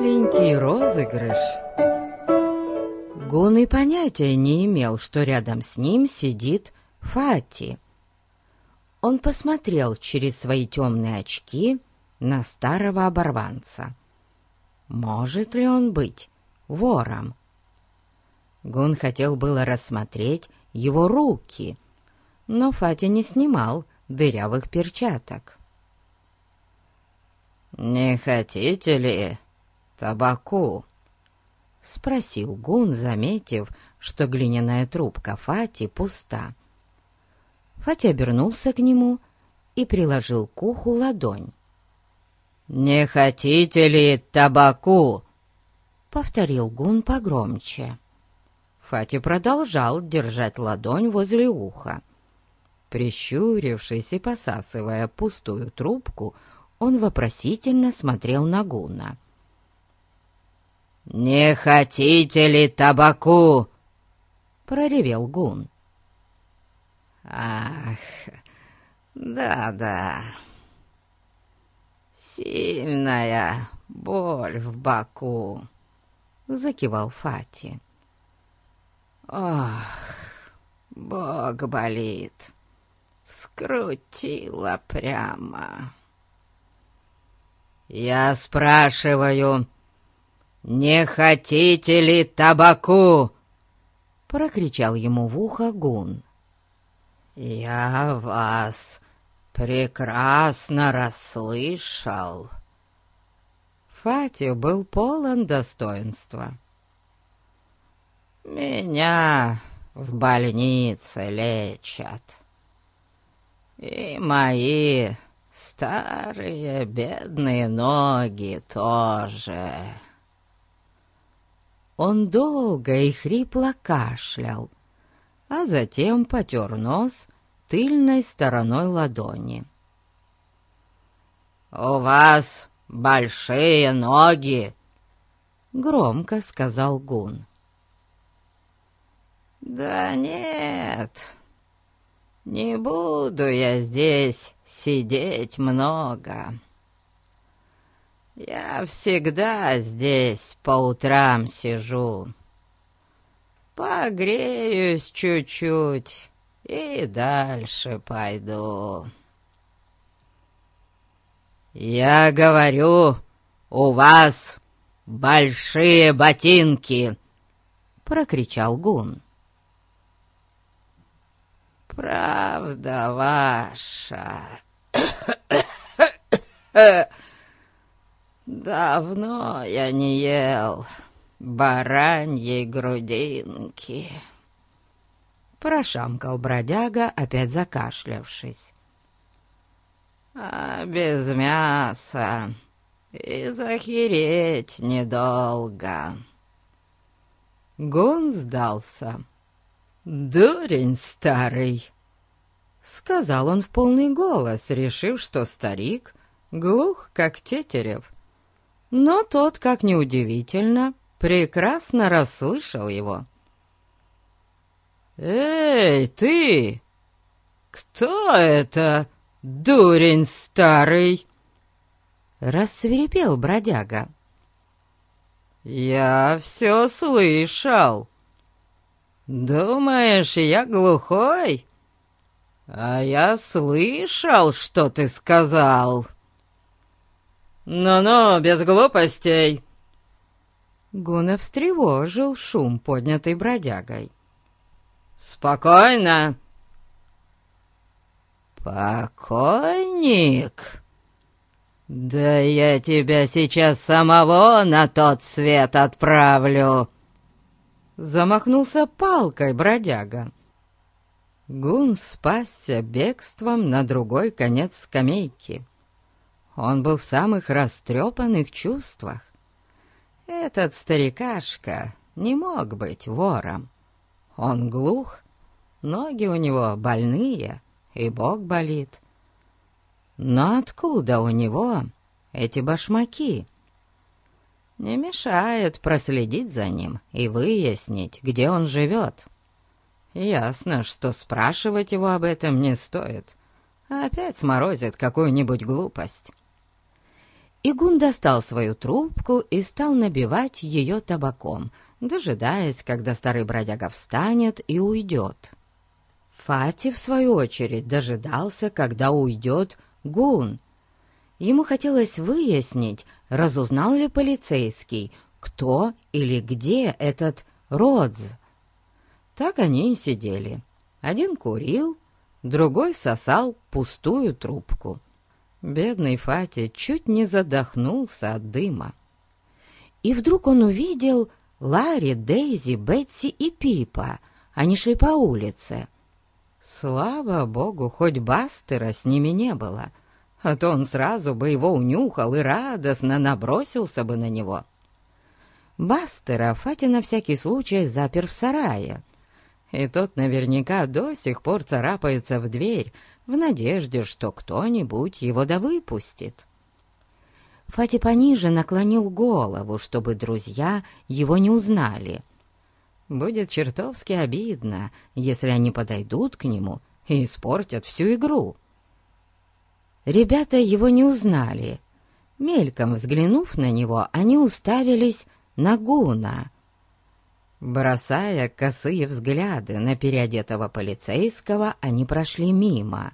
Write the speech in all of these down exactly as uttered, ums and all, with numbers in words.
маленький розыгрыш. Гун и понятия не имел, что рядом с ним сидит Фати. Он посмотрел через свои темные очки на старого оборванца. Может ли он быть вором? Гун хотел было рассмотреть его руки, но Фати не снимал дырявых перчаток. «Не хотите ли табаку?» — спросил Гун, заметив, что глиняная трубка Фати пуста. Фати обернулся к нему и приложил к уху ладонь. «Не хотите ли табаку?» — повторил Гун погромче. Фати продолжал держать ладонь возле уха. Прищурившись и посасывая пустую трубку, он вопросительно смотрел на Гуна. «Не хотите ли табаку?» — проревел Гун. «Ах, да-да, сильная боль в боку», — закивал Фати. «Ох, бок болит, скрутило прямо». «Я спрашиваю, не хотите ли табаку?» — прокричал ему в ухо Гун. «Я вас прекрасно расслышал». Фати был полон достоинства. «Меня в больнице лечат, и мои старые бедные ноги тоже». Он долго и хрипло кашлял, а затем потер нос тыльной стороной ладони. «У вас большие ноги», — громко сказал Гун. «Да нет, не буду я здесь сидеть много. Я всегда здесь по утрам сижу. Погреюсь чуть-чуть и дальше пойду». «Я говорю, у вас большие ботинки!» — прокричал Гун. «Правда ваша. Давно я не ел бараньей грудинки», — прошамкал бродяга, опять закашлявшись. «А без мяса и захереть недолго». Гун сдался. «Дурень старый!» — сказал он в полный голос, решив, что старик глух, как тетерев. Но тот, как ни удивительно, прекрасно расслышал его. «Эй, ты! Кто это, дурень старый?» — рассвирепел бродяга. «Я все слышал. Думаешь, я глухой? А я слышал, что ты сказал. Ну-ну, без глупостей!» Гуна встревожил шум, поднятый бродягой. «Спокойно!» «Покойник? Да я тебя сейчас самого на тот свет отправлю!» Замахнулся палкой бродяга. Гун спасся бегством на другой конец скамейки. Он был в самых растрепанных чувствах. Этот старикашка не мог быть вором. Он глух, ноги у него больные, и бок болит. Но откуда у него эти башмаки? Не мешает проследить за ним и выяснить, где он живет. Ясно, что спрашивать его об этом не стоит. Опять сморозит какую-нибудь глупость. Игун достал свою трубку и стал набивать ее табаком, дожидаясь, когда старый бродяга встанет и уйдет. Фати, в свою очередь, дожидался, когда уйдет Гун. Ему хотелось выяснить, разузнал ли полицейский, кто или где этот Родз. Так они и сидели. Один курил, другой сосал пустую трубку. Бедный Фати чуть не задохнулся от дыма. И вдруг он увидел Ларри, Дейзи, Бетси и Пипа. Они шли по улице. Слава богу, хоть Бастера с ними не было, а то он сразу бы его унюхал и радостно набросился бы на него. Бастера Фати на всякий случай запер в сарае, и тот наверняка до сих пор царапается в дверь в надежде, что кто-нибудь его да выпустит. Фати пониже наклонил голову, чтобы друзья его не узнали. Будет чертовски обидно, если они подойдут к нему и испортят всю игру. Ребята его не узнали. Мельком взглянув на него, они уставились на Гуна. Бросая косые взгляды на переодетого полицейского, они прошли мимо.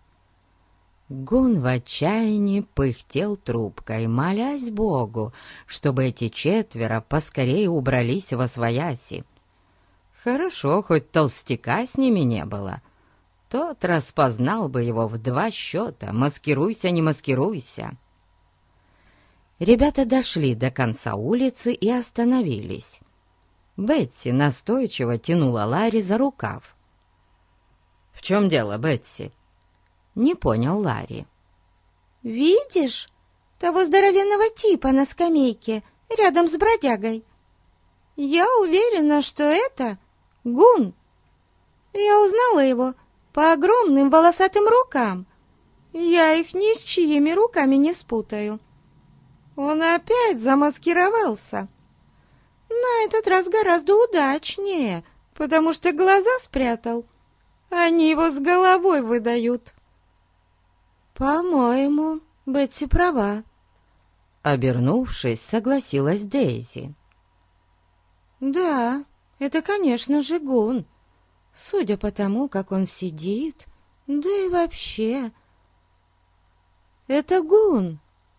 Гун в отчаянии пыхтел трубкой, молясь Богу, чтобы эти четверо поскорее убрались восвояси. Хорошо, хоть толстяка с ними не было. Тот распознал бы его в два счета, маскируйся, не маскируйся. Ребята дошли до конца улицы и остановились. Бетси настойчиво тянула Ларри за рукав. «В чем дело, Бетси?» Не понял Ларри. «Видишь того здоровенного типа на скамейке рядом с бродягой? Я уверена, что это Гун. Я узнала его по огромным волосатым рукам. Я их ни с чьими руками не спутаю. Он опять замаскировался. На этот раз гораздо удачнее, потому что глаза спрятал. Они его с головой выдают». «По-моему, Бетси права», — обернувшись, согласилась Дейзи. «Да, это, конечно же, Гун. Судя по тому, как он сидит, да и вообще, это Гун».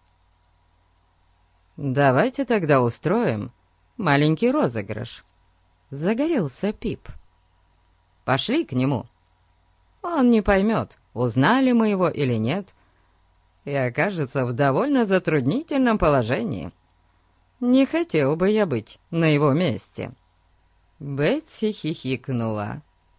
«Давайте тогда устроим маленький розыгрыш», — загорелся Пип. «Пошли к нему. Он не поймет, узнали мы его или нет, и окажется в довольно затруднительном положении. Не хотел бы я быть на его месте». Бетси хихикнула.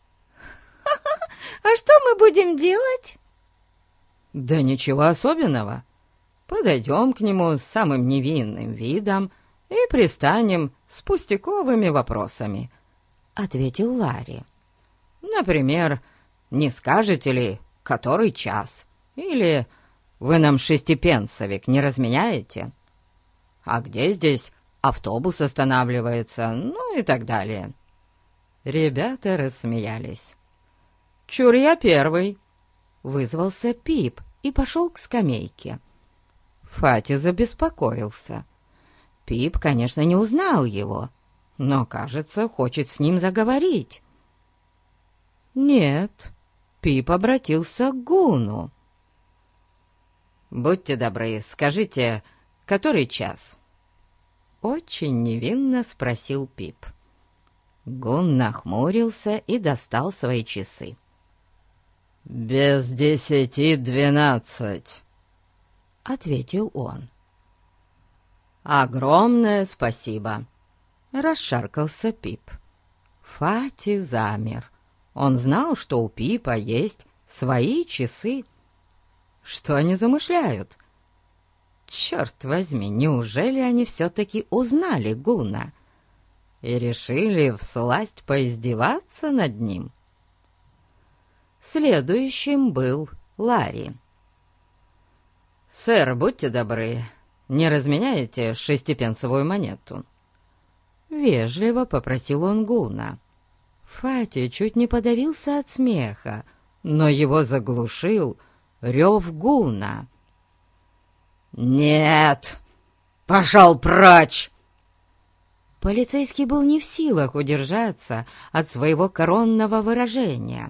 «А что мы будем делать?» «Да ничего особенного. Подойдем к нему с самым невинным видом и пристанем с пустяковыми вопросами», — ответил Ларри. «Например, не скажете ли, который час? Или вы нам шестипенсовик не разменяете? А где здесь автобус останавливается? Ну и так далее». Ребята рассмеялись. «Чур я первый!» — вызвался Пип и пошел к скамейке. Фати забеспокоился. Пип, конечно, не узнал его, но, кажется, хочет с ним заговорить. Нет, Пип обратился к Гуну. «Будьте добры, скажите, который час?» Очень невинно спросил Пип. Гун нахмурился и достал свои часы. «Без десяти двенадцать», — ответил он. «Огромное спасибо», — расшаркался Пип. Фати замер. Он знал, что у Пипа есть свои часы. Что они замышляют? Черт возьми, неужели они все-таки узнали Гуна и решили всласть поиздеваться над ним? Следующим был Ларри. «Сэр, будьте добры, не разменяете шестипенсовую монету?» Вежливо попросил он Гуна. Фати чуть не подавился от смеха, но его заглушил рев Гуна. «Нет!» Пошел прочь!» Полицейский был не в силах удержаться от своего коронного выражения.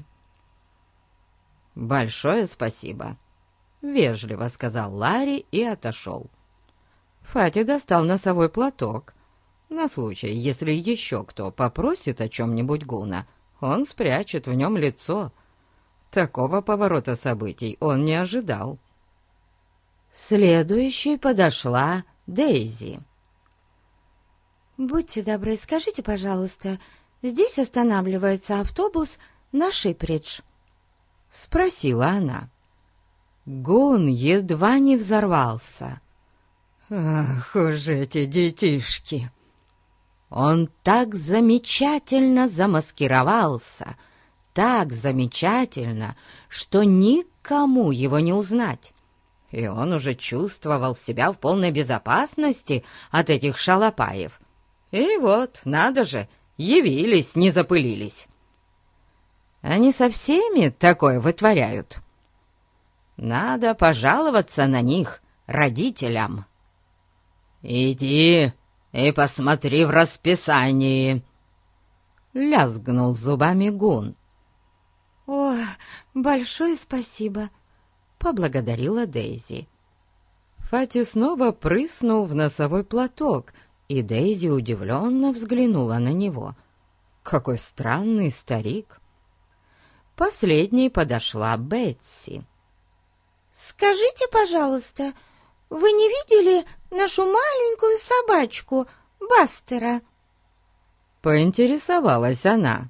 «Большое спасибо», — вежливо сказал Ларри и отошел. Фати достал носовой платок. На случай, если еще кто попросит о чем-нибудь Гуна, он спрячет в нем лицо. Такого поворота событий он не ожидал. Следующей подошла Дейзи. «Будьте добры, скажите, пожалуйста, здесь останавливается автобус на Шипридж?» — спросила она. Гун едва не взорвался. «Ах уж эти детишки!» Он так замечательно замаскировался, так замечательно, что никому его не узнать. И он уже чувствовал себя в полной безопасности от этих шалопаев. И вот, надо же, явились, не запылились. Они со всеми такое вытворяют. Надо пожаловаться на них родителям. «Иди и посмотри в расписании», — лязгнул зубами Гун. «О, большое спасибо», — поблагодарила Дейзи. Фати снова прыснул в носовой платок, и Дейзи удивленно взглянула на него. Какой странный старик! Последней подошла Бетси. «Скажите, пожалуйста, вы не видели нашу маленькую собачку Бастера?» — поинтересовалась она.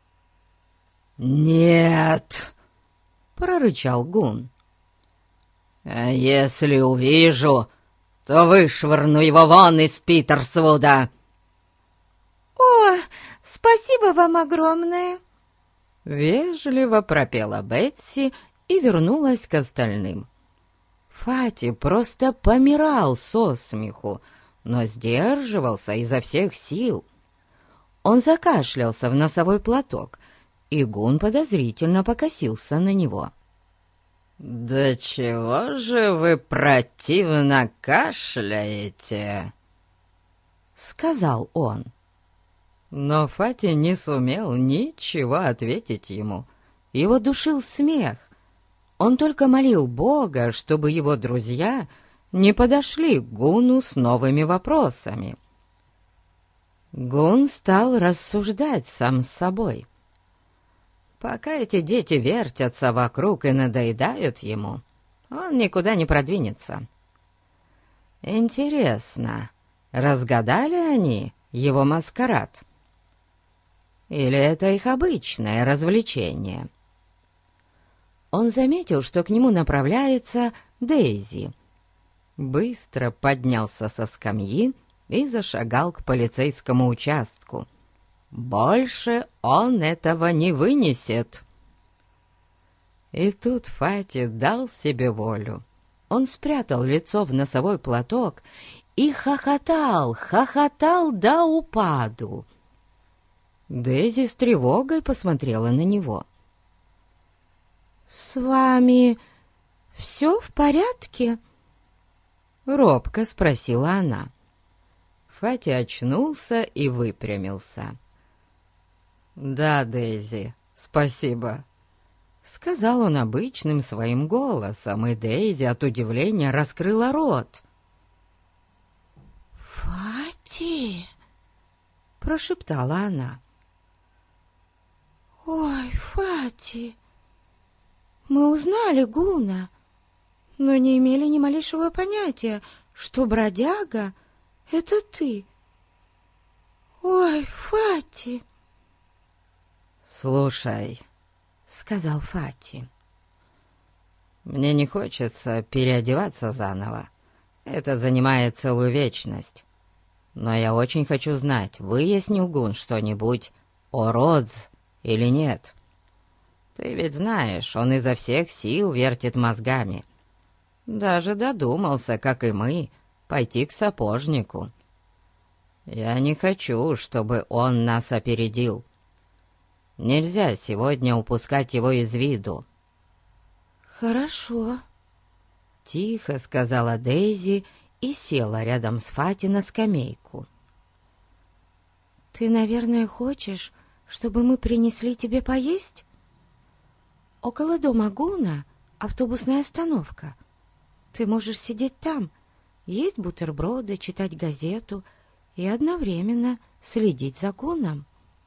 «Нет», — прорычал Гун. «А если увижу, то вышвырну его вон из Питерсвуда». «О, спасибо вам огромное!» Вежливо пропела Бетси и вернулась к остальным. Фати просто помирал со смеху, но сдерживался изо всех сил. Он закашлялся в носовой платок, и Гун подозрительно покосился на него. «Да чего же вы противно кашляете?» — сказал он. Но Фати не сумел ничего ответить ему. Его душил смех. Он только молил Бога, чтобы его друзья не подошли к Гуну с новыми вопросами. Гун стал рассуждать сам с собой. Пока эти дети вертятся вокруг и надоедают ему, он никуда не продвинется. Интересно, разгадали они его маскарад? Или это их обычное развлечение? Он заметил, что к нему направляется Дейзи. Быстро поднялся со скамьи и зашагал к полицейскому участку. Больше он этого не вынесет. И тут Фати дал себе волю. Он спрятал лицо в носовой платок и хохотал, хохотал до упаду. Дейзи с тревогой посмотрела на него. «С вами все в порядке?» — робко спросила она. Фати очнулся и выпрямился. «Да, Дейзи, спасибо», — сказал он обычным своим голосом, и Дейзи от удивления раскрыла рот. «Фати!» — прошептала она. «Ой, Фати, мы узнали Гуна, но не имели ни малейшего понятия, что бродяга — это ты. Ой, Фати!» «Слушай», — сказал Фати, — «мне не хочется переодеваться заново. Это занимает целую вечность. Но я очень хочу знать, выяснил Гун что-нибудь о Родз или нет. Ты ведь знаешь, он изо всех сил вертит мозгами. Даже додумался, как и мы, пойти к сапожнику. Я не хочу, чтобы он нас опередил. Нельзя сегодня упускать его из виду». «Хорошо», — тихо сказала Дейзи и села рядом с Фати на скамейку. «Ты, наверное, хочешь, чтобы мы принесли тебе поесть? Около дома Гуна автобусная остановка. Ты можешь сидеть там, есть бутерброды, читать газету и одновременно следить за Гуном».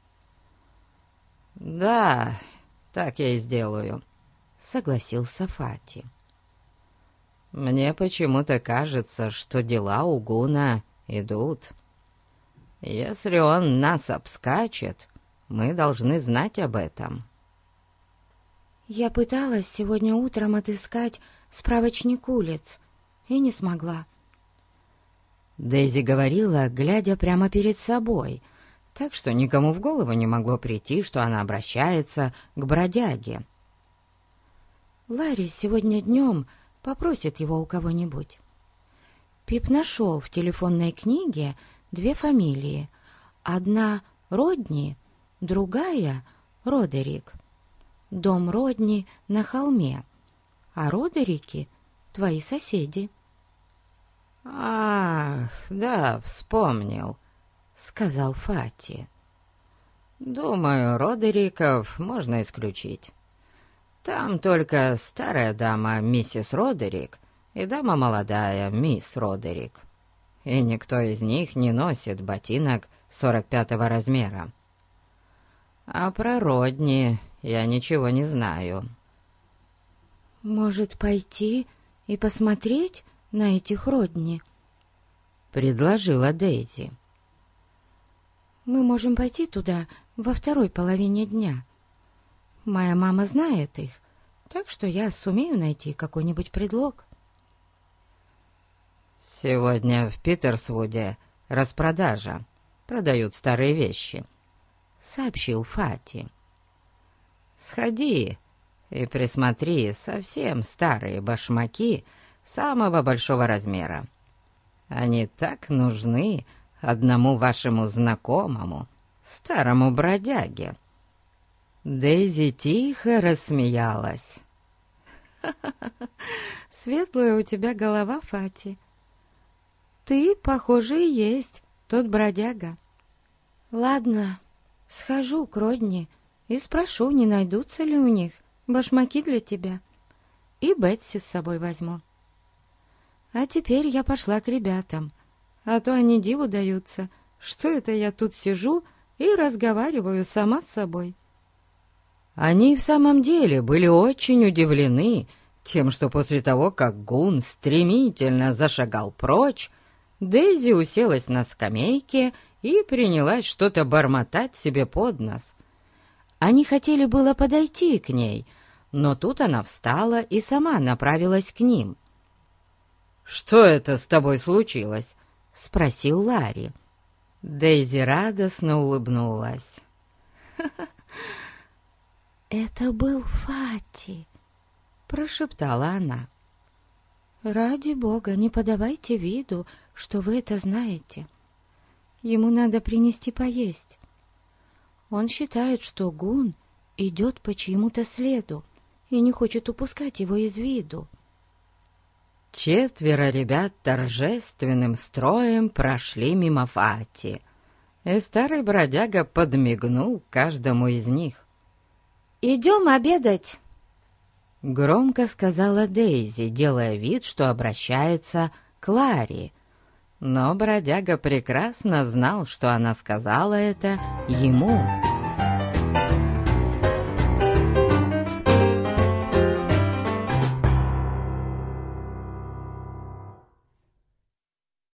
«Да, так я и сделаю», — согласился Фати. «Мне почему-то кажется, что дела у Гуна идут. Если он нас обскачет, мы должны знать об этом». «Я пыталась сегодня утром отыскать справочник улиц и не смогла». Дейзи говорила, глядя прямо перед собой, так что никому в голову не могло прийти, что она обращается к бродяге. «Ларри сегодня днем попросит его у кого-нибудь». Пип нашел в телефонной книге две фамилии. Одна — Родни, другая — Родерик. Дом Родни на холме, а Родерики — твои соседи. «Ах, да, вспомнил», — сказал Фати. «Думаю, Родериков можно исключить. Там только старая дама миссис Родерик и дама молодая мисс Родерик. И никто из них не носит ботинок сорок пятого размера. А про Родни я ничего не знаю». «Может, пойти и посмотреть на этих Родни?» — предложила Дейзи. «Мы можем пойти туда во второй половине дня. Моя мама знает их, так что я сумею найти какой-нибудь предлог». «Сегодня в Питерсвуде распродажа. Продают старые вещи», — сообщил Фати. «Сходи и присмотри совсем старые башмаки самого большого размера. Они так нужны одному вашему знакомому, старому бродяге». Дейзи тихо рассмеялась. «Светлая у тебя голова, Фати. Ты, похоже, и есть тот бродяга. Ладно, схожу к Родни и спрошу, не найдутся ли у них башмаки для тебя. И Бетси с собой возьму. А теперь я пошла к ребятам, а то они диву даются, что это я тут сижу и разговариваю сама с собой». Они в самом деле были очень удивлены тем, что после того, как Гун стремительно зашагал прочь, Дейзи уселась на скамейке и принялась что-то бормотать себе под нос. Они хотели было подойти к ней, но тут она встала и сама направилась к ним. «Что это с тобой случилось?» — спросил Ларри. Дейзи радостно улыбнулась. «Это был Фати», — прошептала она. «Ради бога, не подавайте виду, что вы это знаете. Ему надо принести поесть. Он считает, что Гун идет по чьему-то следу и не хочет упускать его из виду». Четверо ребят торжественным строем прошли мимо Фати, и старый бродяга подмигнул каждому из них. «Идем обедать!» — громко сказала Дейзи, делая вид, что обращается к Ларри. Но бродяга прекрасно знал, что она сказала это ему.